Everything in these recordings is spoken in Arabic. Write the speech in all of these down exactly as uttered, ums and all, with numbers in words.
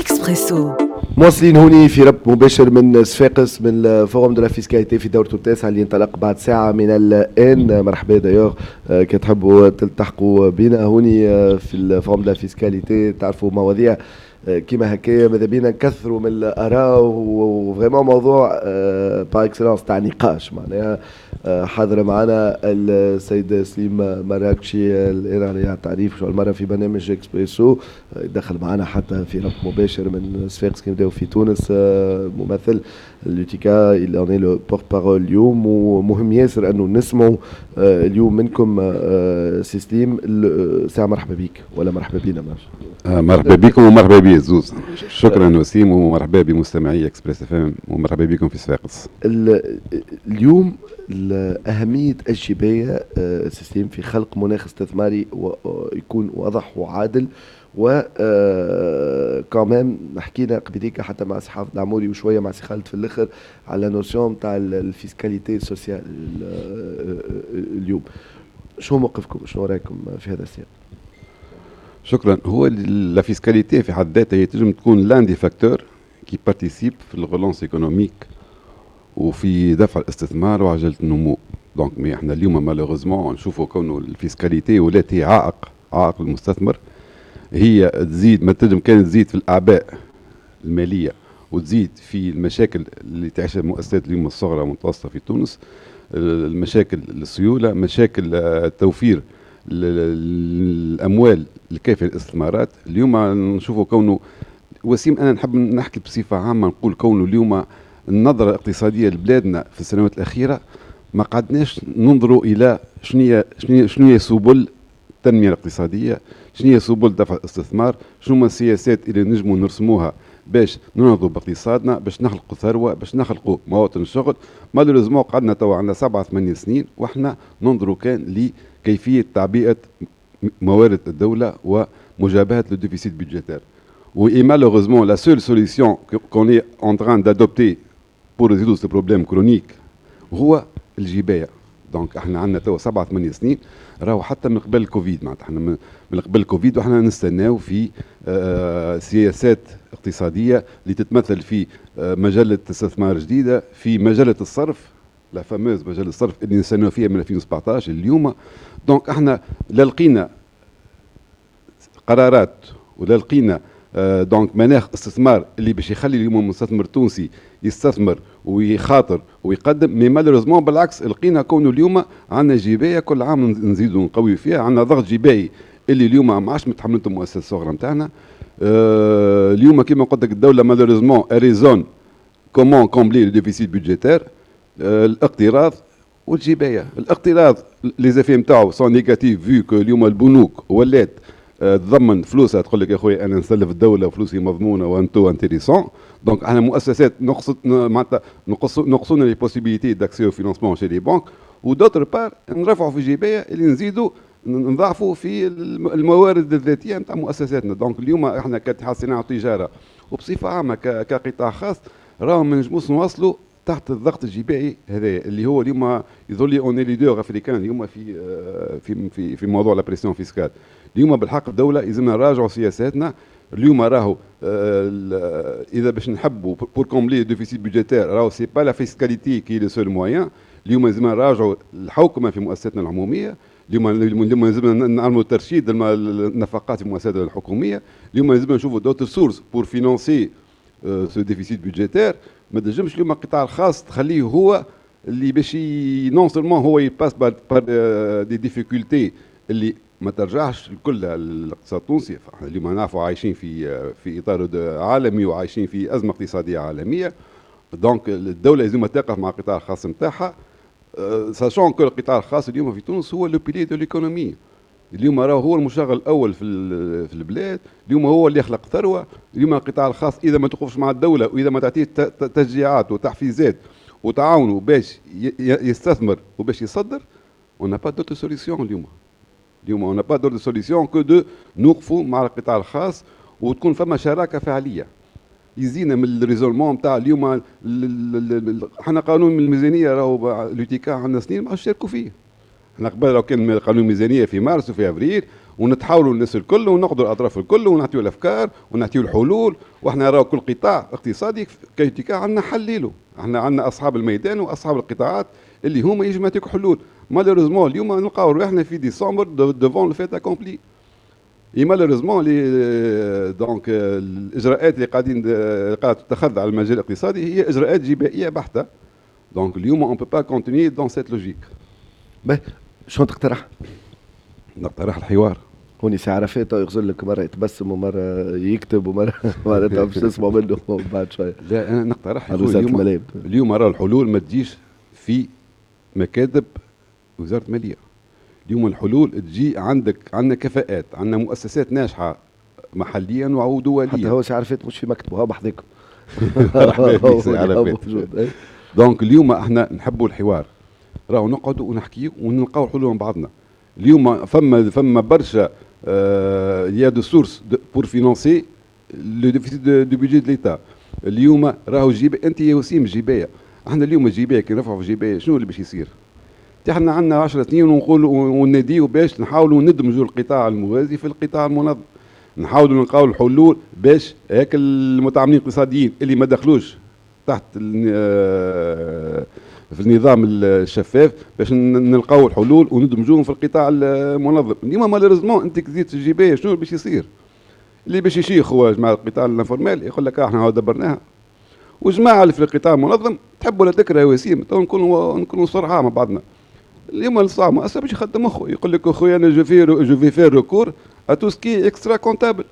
إكسبريسو. مواصلين هوني في ربط مباشر من صفاقس من الفورم دو لا فيسكاليتي في دورته التاسعة اللي انطلق بعد ساعة من الآن. مرحبا دايوغ كي تحبوا تلتحقوا بنا هوني في الفورم دو لا فيسكاليتي تعرفوا مواضيع كيما هكايا ماذا بينا نكثروا من الآراء وفريمون موضوع باغ اكسلونس تاع نقاش. معناها حاضر معنا السيد سليم مراكشي الان على التعريف شو المره في برنامج اكسبريسو، دخل معنا حتى في ربط مباشر من صفاقس كي نبداو في تونس، ممثل لوتيكا اللي اوني لو بورت بارول اليوم. ومهم ياسر انه نسمعوا اليوم منكم سي سليم. ساعه مرحبا بك ولا مرحبا بينا؟ مرحبا بكم ومرحبا بي زوز. شكرا وسيم ومرحبا بمستمعي اكسبريس اف ام ومرحبا بكم في صفاقس. اليوم أهمية الجباية سيستم في خلق مناخ استثماري ويكون واضح وعادل، و كمان حكينا قبليك حتى مع سي حافظ العموري وشويه مع سي خالد في الاخر على نوسيون تاع الفيسكاليتي سوسيال اليوم. شو موقفكم؟ شنو رايكم في هذا السياق؟ شكرا. هو لا فيسكاليتي في حد ذاتها هي تنجم تكون لان دي فاكتور كي بارتيسيب في الغولونس ايكونوميك وفي دفع الاستثمار وعجله النمو. دونك مي احنا اليوم مالوغوزمون نشوفوا كونه الفيسكاليتي ولات هي عائق عائق المستثمر. هي تزيد ما تنجم كانت تزيد في الاعباء الماليه وتزيد في المشاكل اللي تعيشها المؤسسات اليوم الصغرى والمتوسطه في تونس، المشاكل السيوله، مشاكل التوفير الاموال الكافيه للاستثمارات. اليوم نشوفوا كونه وسيم انا نحب نحكي بصفه عامه نقول كونه اليوم النظرة الاقتصادية لبلادنا في السنوات الأخيرة ما قعدناش ننظروا إلى شنية شنية شنية سبل التنمية الاقتصادية، شنية سبل دفع الاستثمار، شنو هما السياسات اللي نجموا نرسموها باش ننهضوا باقتصادنا، باش نخلقوا ثروة، باش نخلقوا مواطن شغل. مالوريزمون قعدنا توا عندنا سبعة ثمانية سنين واحنا ننظروا كان لكيفية تعبئة موارد الدولة ومجابهة للديفيسيت بيدجيتير. Et malheureusement, la seule solution qu'on est en train d'adopter pour résoudre ce problème chronique هو الجباية. دونك احنا عندنا توا سبعة ثمانية سنين راهو حتى من قبل الكوفيد، معناتها احنا من قبل الكوفيد واحنا نستناو في آه سياسات اقتصادية اللي تتمثل في آه مجلة استثمار جديدة، في مجلة الصرف لا فاموز مجلة الصرف اللي نستناو فيها من ألفين وسبعطاش اليوم. دونك احنا لا لقينا قرارات ولا لقينا آه دونك مناخ استثمار اللي باش يخلي اليوم المستثمر التونسي يستثمر ويخاطر ويقدم. مي مالوريزمون بالعكس لقينا كونه اليوم عندنا جبايه كل عام نزيدوا نقوي فيها، عندنا ضغط جباي اللي اليوم ما عادش متحملته المؤسسات الصغرى نتاعنا. آه اليوم كما قلت لك الدوله مالوريزمون اريزون كومون كومبلي لو ديفيسيت بيدجيتير، آه الاقتراض والجبايه. الاقتراض لي زافي نتاعو سون نيجاتيف فيو كو اليوم البنوك ولات تضمن فلوسها، تقول لك يا خويا انا نسلف الدوله وفلوسي مضمونه وانتو انتيريسون. دونك احنا مؤسسات نقصد معناتها نقصونا لي بوسيبيليتي داكسي او فينانسمون شي لي بانك، ودوتر بار نرفعوا في جبايه اللي نزيدوا نضاعفوا في الموارد الذاتيه نتاع مؤسساتنا. دونك اليوم احنا كاتحاد صناعه وتجاره وبصفه عامه كقطاع خاص راهم ما نجموش نواصلوا تحت الضغط الجبائي هذا اللي هو اليوم يظل لي اوني ليدور افريكان اليوم في في في في موضوع لا بريسيون فيسكال. اليوم بالحق الدوله لازمنا نراجعوا سياساتنا. اليوم راهو آه اذا باش نحبوا بور كومبلي ديفيسيت بيدجيتير راهو سي با لا فيسكاليتي كي لو سول مويان. اليوم لازمنا نراجعوا الحوكمه في مؤسساتنا العموميه. اليوم اليوم لازمنا نعملوا ترشيد النفقات في المؤسسات الحكوميه. اليوم لازمنا نشوفوا دوتر سورس بور فينانسي سو ديفيسيت بيدجيتير. ما تنجمش اليوم القطاع الخاص تخليه هو اللي باش نون سولمون هو يباس بار دي ديفيكولتي اللي ما ترجعش الكل الاقتصاد التونسي. اليوم نعرفوا عايشين في في اطار عالمي وعايشين في ازمه اقتصاديه عالميه. دونك الدوله لازم تقف مع القطاع الخاص نتاعها، ساشون كو القطاع الخاص اليوم في تونس هو لو بيلي دو ليكونومي. اليوم راهو هو المشغل الاول في في البلاد، اليوم هو اللي يخلق ثروه. اليوم القطاع الخاص اذا ما تقفش مع الدوله واذا ما تعطيه تشجيعات وتحفيزات وتعاونه باش يستثمر وباش يصدر، on n'a pas d'autre solution اليوم. اليوم on n'a pas d'autre solution que de نوقفوا مع القطاع الخاص وتكون فما شراكه فعليه. يزينا من الريزولمون نتاع اليوم. احنا قانون الميزانيه راهو لوتيكا عندنا سنين ما نشاركوا فيه. احنا قبل لو كان قانون الميزانيه في مارس وفي افريل ونتحاولوا الناس الكل ونقضوا الاطراف الكل ونعطيو الافكار ونعطيو الحلول. واحنا راهو كل قطاع اقتصادي كيتيكا عندنا حليله، احنا عندنا اصحاب الميدان واصحاب القطاعات اللي هما يجمعوا يعطيوك حلول. مالوريزمون اليوم نلقاو روحنا في ديسمبر ديفون لو فيت اكومبلي. اي مالوريزمون لي دونك الاجراءات اللي قاعدين قاعده تتخذ على المجال الاقتصادي هي اجراءات جبائيه بحته. دونك اليوم اون بو با كونتينيي دون سيت لوجيك. باهي شنو تقترح؟ نقترح الحوار. هوني سي عرفات يغزل لك مره يتبسم ومره يكتب ومره معناتها باش تسمع منه بعد شويه. لا انا نقترح اليوم اليوم راه الحلول ما تجيش في مكاتب وزاره الماليه. اليوم الحلول تجي عندك، عندنا كفاءات، عندنا مؤسسات ناجحه محليا ودوليا. حتى هو سي عرفات مش في مكتبه، هو بحذاكم. دونك اليوم احنا نحبوا الحوار، راهو نقعدوا ونحكيوا ونلقاو حلول مع بعضنا. اليوم فما فما برشا يا دو سورس بور فينانسي لو ديفيسيت دو بيجي دو ليتا. اليوم راهو الجيبه، انت يا وسيم الجيبيه، احنا اليوم الجيبيه كي نرفعوا في الجيبيه شنو اللي باش يصير؟ احنا عندنا عشر سنين ونقولوا ونناديوا باش نحاولوا ندمجوا القطاع الموازي في القطاع المنظم، نحاولوا نلقاو الحلول باش هيك المتعاملين الاقتصاديين اللي ما دخلوش تحت في النظام الشفاف باش نلقاو الحلول وندمجوهم في القطاع المنظم. اليوم مالوريزمون انت كزيت الجيبيه شنو باش يصير؟ اللي باش يشيخ هو جماعه القطاع الانفورمال يقول لك احنا دبرناها، وجماعه اللي في القطاع المنظم تحب ولا تكره يا وسيم تو نكونوا نكونوا صرحه مع بعضنا. اليوم الصعب مؤسسه باش يخدم مخه يقول لك اخويا انا جو في جو في فير ريكور ا تو سكي اكسترا كونتابل.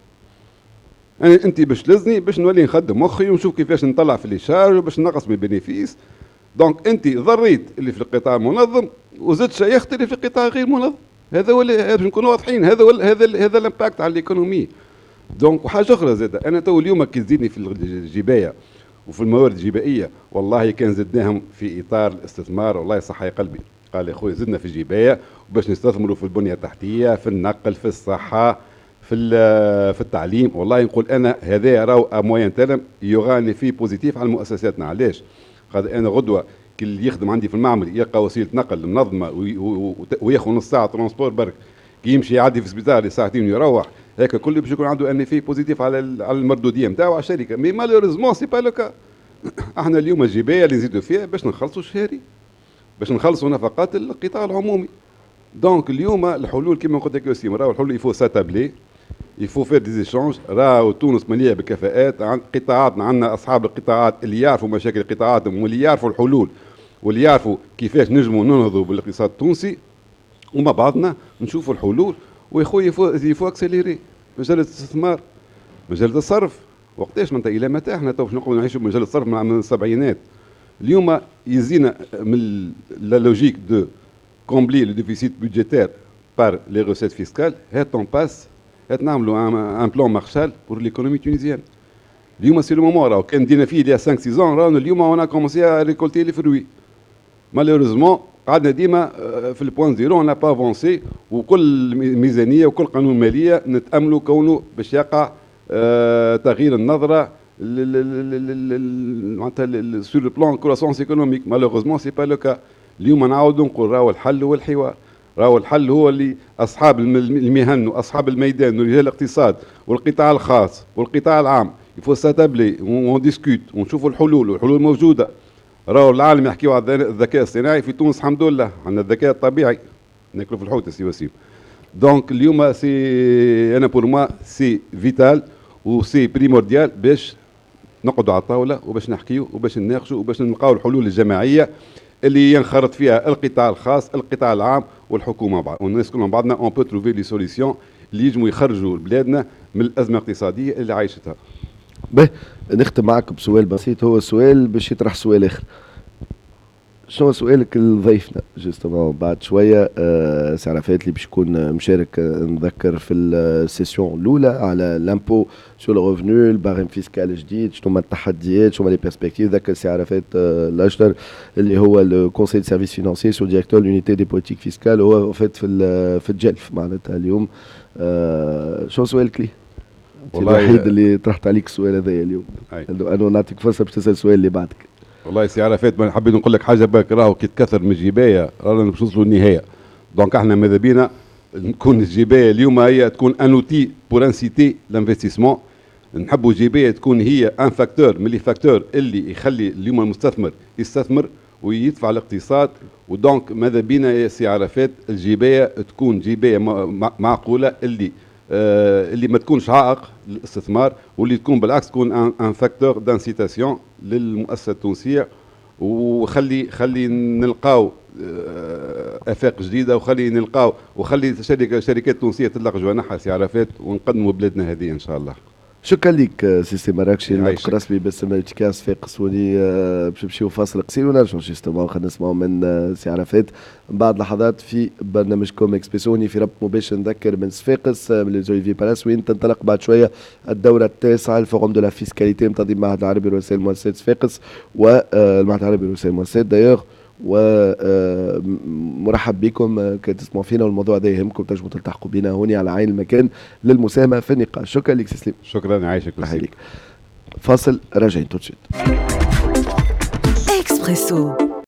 يعني انت باش تلزني باش نولي نخدم مخي ونشوف كيفاش نطلع في لي شارج وباش نقص من البينيفيس. دونك انت ضريت اللي في القطاع المنظم وزدت شيخت اللي في القطاع غير منظم. هذا هو هذا باش نكونوا واضحين، هذا هو هذا هذا الامباكت على الايكونومي. دونك وحاجه اخرى زاده، انا تو اليوم كي تزيدني في الجبايه وفي الموارد الجبائيه والله كان زدناهم في اطار الاستثمار والله يصحى قلبي. قال يا خويا زدنا في الجبايه وباش نستثمروا في البنيه التحتيه، في النقل، في الصحه، في في التعليم. والله نقول انا هذا راهو امويان ترم يغاني فيه بوزيتيف على مؤسساتنا. علاش؟ خاطر انا غدوه كي اللي يخدم عندي في المعمل يلقى وسيله نقل منظمه وياخذ نص ساعه ترونسبور برك، كي يمشي يعدي في السبيطار ساعتين ويروح هيك كل باش يكون عنده ان في بوزيتيف على على المردوديه نتاعو على الشركه. مي مالوريزمون سي با لو كا. احنا اليوم الجبايه اللي نزيدوا فيها باش نخلصوا الشهري، باش نخلصوا نفقات القطاع العمومي. دونك اليوم الحلول كما قلت لك يا وسيم راهو الحلول يفو ساتابلي، يفو فير دي زيشونج. راهو تونس مليئه بالكفاءات، عن قطاعاتنا عندنا اصحاب القطاعات اللي يعرفوا مشاكل قطاعاتهم واللي يعرفوا الحلول واللي يعرفوا كيفاش نجموا ننهضوا بالاقتصاد التونسي، ومع بعضنا نشوفوا الحلول. ويا خويا يفو يفو اكسيليري مجال الاستثمار، مجال الصرف. وقتاش معناتها الى متى احنا تو باش نقعدوا نعيشوا بمجال الصرف من السبعينات؟ اليوم يزينا من لا لوجيك دو كومبلي لو ديفيسيت بودجيتير بار لي روسيت فيسكال، هات اون باس هات نعملوا ان بلان مارشال بور ليكونومي تونيزيان. اليوم سي لو مومون راهو كان دينا فيه il y a خمسة ستة ans، راهو اليوم اون كومونسي ا ريكولتي لي فروي. مالوريزمون قعدنا ديما في البوان زيرو، اون با افونسي، وكل ميزانيه وكل قانون ماليه نتاملوا كونه باش يقع تغيير النظره معناتها سور لو بلان كروسونس ايكونوميك. مالوغوزمون سي با لو كا. اليوم نعاودوا نقول راهو الحل هو الحوار، راهو الحل هو اللي اصحاب المهن واصحاب الميدان ورجال الاقتصاد والقطاع الخاص والقطاع العام يفو ساتابلي ونديسكوت ونشوفوا الحلول، والحلول موجوده. راهو العالم يحكيوا على الذكاء الصناعي، في تونس الحمد لله عندنا الذكاء الطبيعي ناكلوا في الحوت سي وسيم. دونك اليوم سي انا بور موا سي فيتال وسي بريمورديال باش نقعدوا على الطاوله وباش نحكيوا وباش نناقشوا وباش نلقاو الحلول الجماعيه اللي ينخرط فيها القطاع الخاص القطاع العام والحكومه بعض، والناس كلهم بعضنا اون بو تروفي لي سوليسيون اللي يجموا يخرجوا بلادنا من الازمه الاقتصاديه اللي عايشتها. به نختم معك بسؤال بسيط، هو سؤال باش يطرح سؤال اخر. شنو سؤالك لضيفنا جوستومون بعد شويه؟ آه سي عرفات اللي باش يكون مشارك آه نذكر في السيسيون الاولى على لامبو سو لو ريفونو، الباريم فيسكال الجديد، شنو هما التحديات، شنو هما لي بيرسبكتيف. ذكر سي عرفات آه الاشطر اللي هو لو كونسيل دي سيرفيس فينانسي سو ديريكتور لونيتي دي بوليتيك فيسكال، هو فات في في الجلف معناتها اليوم. آه شنو سؤالك ليه؟ والله الوحيد اللي طرحت عليك السؤال هذايا اليوم، انا نعطيك فرصه باش تسال السؤال اللي بعدك. والله سي عرفات ما حبيت نقول لك حاجه باك، راهو كي تكثر من الجبايه رانا باش نوصلوا للنهايه. دونك احنا ماذا بينا نكون الجبايه اليوم هي تكون ان اوتي بور انسيتي لانفستيسمون. نحبوا الجبايه تكون هي ان فاكتور من لي فاكتور اللي يخلي اليوم المستثمر يستثمر ويدفع الاقتصاد. ودونك ماذا بينا يا سي عرفات الجبايه تكون جبايه معقوله اللي آه اللي ما تكونش عائق للاستثمار، واللي تكون بالعكس تكون ان فاكتور دانسيتاسيون للمؤسسه التونسيه، وخلي خلي نلقاو افاق جديده، وخلي نلقاو وخلي شركه شركات تونسيه تطلق جوانحها سي عرفات، ونقدموا بلادنا هذه ان شاء الله. شكرا لك سيسي مراكشي، الناطق رسمي باسم ارتكاز صفاقس، ولي باش نمشيو فاصل قصير ونرجعوا جوستومون خلينا نسمعوا من سي عرفات بعد لحظات في برنامجكم اكسبريسوني في ربط مباشر. نذكر من صفاقس من ليزوليفي بالاس وين تنطلق بعد شويه الدوره التاسعه الفورم دو لا فيسكاليتي من المعهد العربي لرؤساء المؤسسات صفاقس والمعهد العربي لرؤساء المؤسسات دايوغ. ومرحب بكم كتسمعوا فينا، والموضوع ده يهمكم تنجموا تلتحقوا بنا هوني على عين المكان للمساهمه في النقاش. شكرا لك سليم. شكرا يعيشك فاصل راجعين توت سويت. اكسبريسو